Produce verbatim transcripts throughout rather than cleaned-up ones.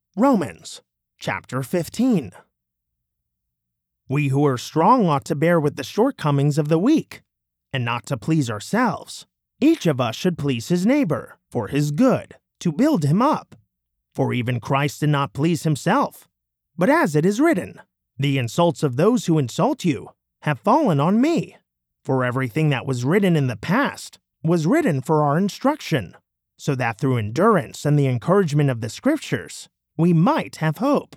Romans chapter fifteen. We who are strong ought to bear with the shortcomings of the weak, and not to please ourselves. Each of us should please his neighbor, for his good, to build him up. For even Christ did not please himself. But as it is written, the insults of those who insult you have fallen on me. For everything that was written in the past was written for our instruction, so that through endurance and the encouragement of the Scriptures, we might have hope.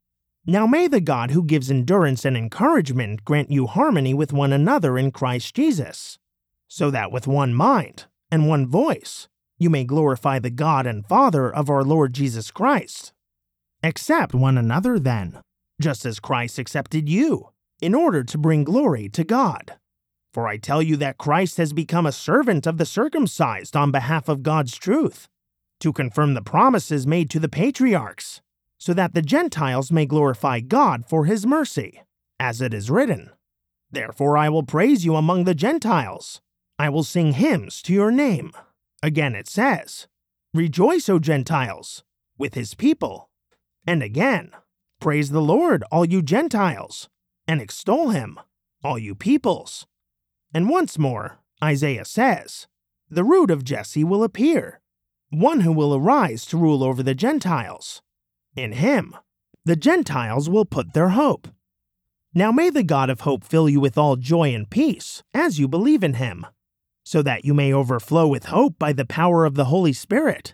Now may the God who gives endurance and encouragement grant you harmony with one another in Christ Jesus, so that with one mind and one voice you may glorify the God and Father of our Lord Jesus Christ. Accept one another then, just as Christ accepted you, in order to bring glory to God. For I tell you that Christ has become a servant of the circumcised on behalf of God's truth, to confirm the promises made to the patriarchs, so that the Gentiles may glorify God for his mercy, as it is written, "Therefore I will praise you among the Gentiles. I will sing hymns to your name." Again it says, "Rejoice, O Gentiles, with his people." And again, "Praise the Lord, all you Gentiles, and extol him, all you peoples." And once more, Isaiah says, "The root of Jesse will appear, one who will arise to rule over the Gentiles. In him, the Gentiles will put their hope." Now may the God of hope fill you with all joy and peace as you believe in him, so that you may overflow with hope by the power of the Holy Spirit.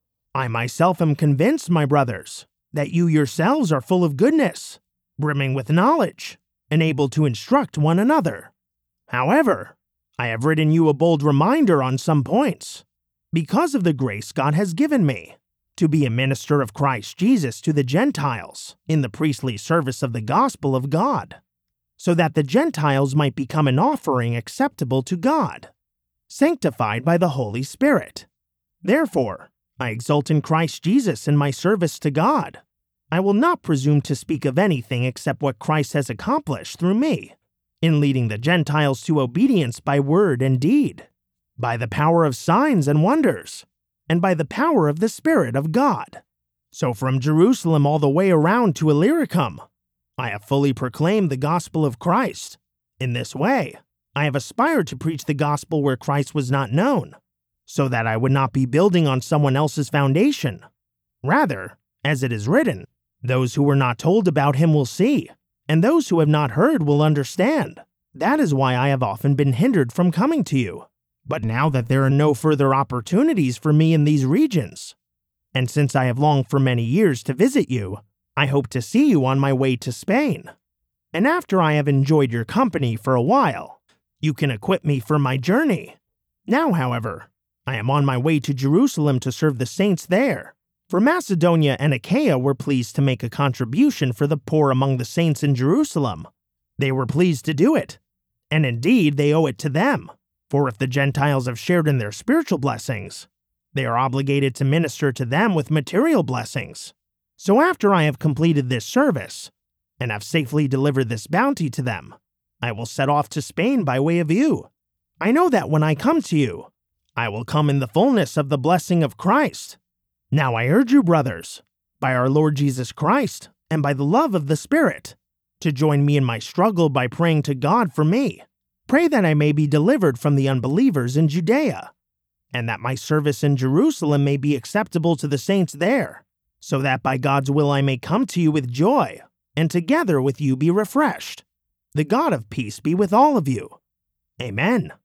I myself am convinced, my brothers, that you yourselves are full of goodness, brimming with knowledge, and able to instruct one another. However, I have written you a bold reminder on some points, because of the grace God has given me, to be a minister of Christ Jesus to the Gentiles in the priestly service of the gospel of God, so that the Gentiles might become an offering acceptable to God, sanctified by the Holy Spirit. Therefore, I exult in Christ Jesus in my service to God. I will not presume to speak of anything except what Christ has accomplished through me, in leading the Gentiles to obedience by word and deed, by the power of signs and wonders, and by the power of the Spirit of God. So from Jerusalem all the way around to Illyricum, I have fully proclaimed the gospel of Christ. In this way, I have aspired to preach the gospel where Christ was not known, so that I would not be building on someone else's foundation. Rather, as it is written, those who were not told about him will see, and those who have not heard will understand. That is why I have often been hindered from coming to you. But now that there are no further opportunities for me in these regions, and since I have longed for many years to visit you, I hope to see you on my way to Spain. And after I have enjoyed your company for a while, you can equip me for my journey. Now, however, I am on my way to Jerusalem to serve the saints there. For Macedonia and Achaia were pleased to make a contribution for the poor among the saints in Jerusalem. They were pleased to do it, and indeed they owe it to them. For if the Gentiles have shared in their spiritual blessings, they are obligated to minister to them with material blessings. So after I have completed this service, and have safely delivered this bounty to them, I will set off to Spain by way of you. I know that when I come to you, I will come in the fullness of the blessing of Christ. Now I urge you, brothers, by our Lord Jesus Christ, and by the love of the Spirit, to join me in my struggle by praying to God for me. Pray that I may be delivered from the unbelievers in Judea, and that my service in Jerusalem may be acceptable to the saints there, so that by God's will I may come to you with joy, and together with you be refreshed. The God of peace be with all of you. Amen.